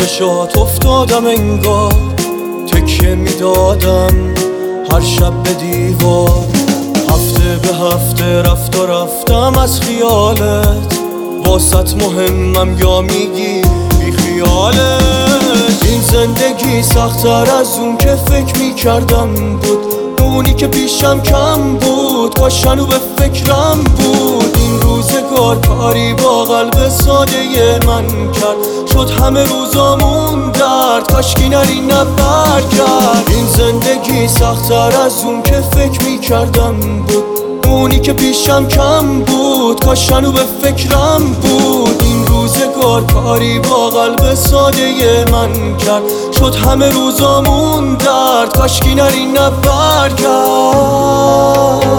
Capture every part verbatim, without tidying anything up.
چشات افتادم انگار تکیه میدادم هر شب به دیوار. هفته به هفته رفت و رفتم از خیالت، واسط مهمم یا میگی بی خیالت. این زندگی سخت‌تر از اون که فکر میکردم بود، اونی که پیشم کم بود کاش هنو به فکرم بود. این روزگار کاری با قلب ساده من کرد، شد همه روزامون درد، کاشکی نری نبر کرد. این زندگی سخت‌تر از اون که فکر میکردم بود، اونی که پیشم کم بود کاش هنو به فکرم بود. این روزگار کاری با قلب ساده من کرد، شد همه روزامون درد، کاشکی نری نبر کرد.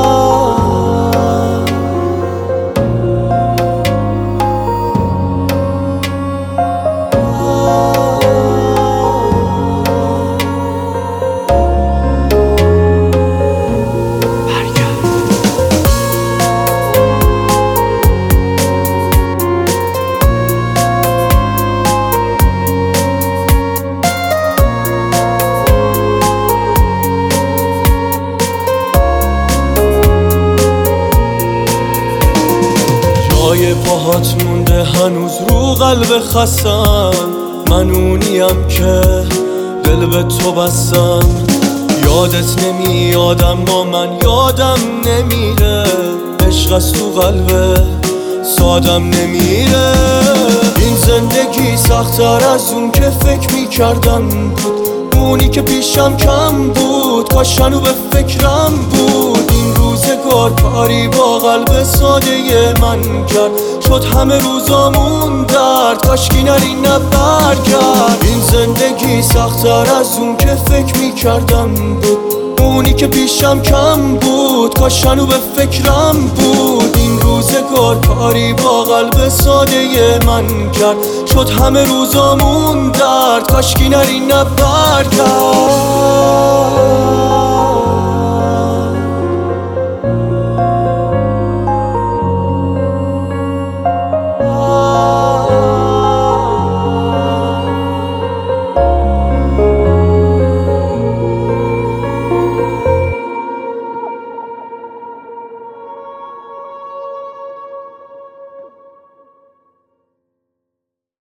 جای پاهات مونده هنوز رو قلب خستم، من اونیم که دل به تو بستم. یادت نمیاد اما من یادم نمیره، عشق از تو قلب سادم نمیره. این زندگی سخت‌تر از اون که فکر میکردم بود، اونی که پیشم کم بود کاش هنو به فکرم بود. این روزگار کاری با قلب ساده من کرد، شد همه روزامون درد، کاشکی نری نبر کرد. این زندگی سخت‌تر از اون که فکر میکردم بود، اونی که پیشم کم بود کاش هنو به فکرم بود. این روزگار کاری با قلب ساده من کرد، شد همه روزامون درد، کاشکی نری نبر کرد.